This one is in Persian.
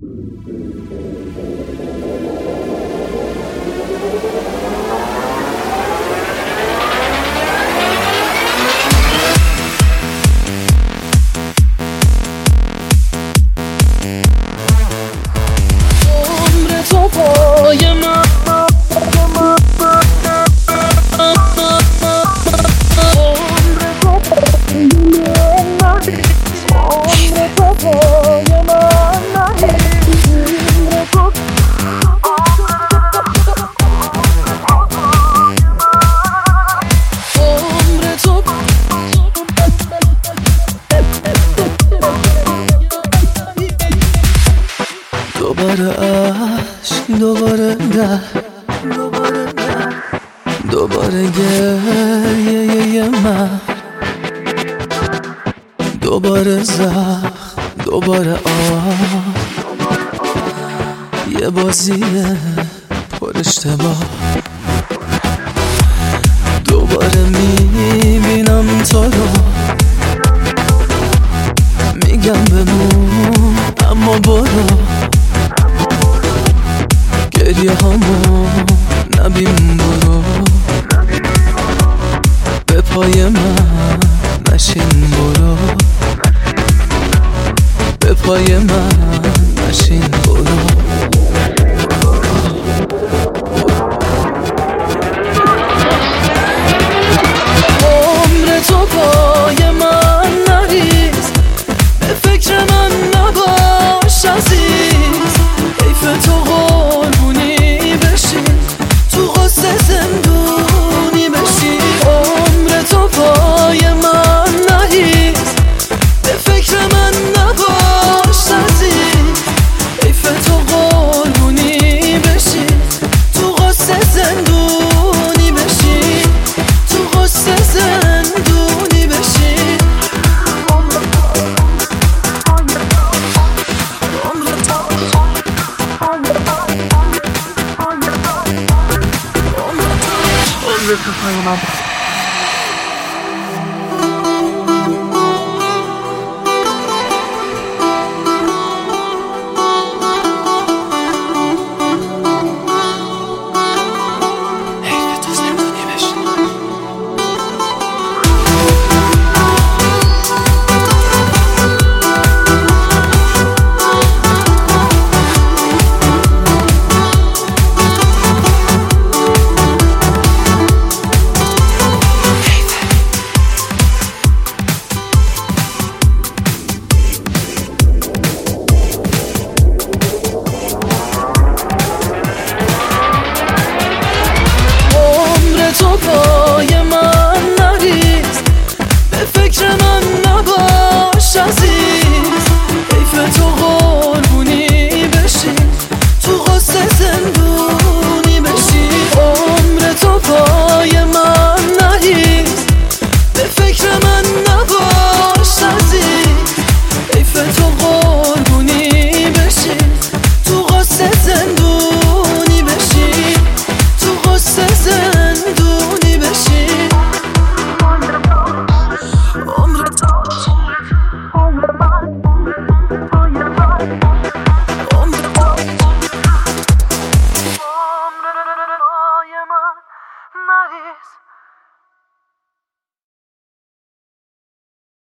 دوباره عشق، دوباره نه، دوباره گریه من، دوباره زخم، دوباره یه بازی پر اشتباه. دوباره میبینم تو رو، میگم بمون اما برو، گریه هامو نبین، برو به پای من نشین، برو به پای من نشین، برو. عمر تو پای من نریز، به فکر من نباش عزیز، حیف تو قربونی بشی، تو غصه زندونی بشی. عمر تو پای من نریز، به فکر من نباش عزیز، حیف تو قربونی بشی، تو غصه زندونی بشی، تو غصه زندونی بشی. عمر تو پای من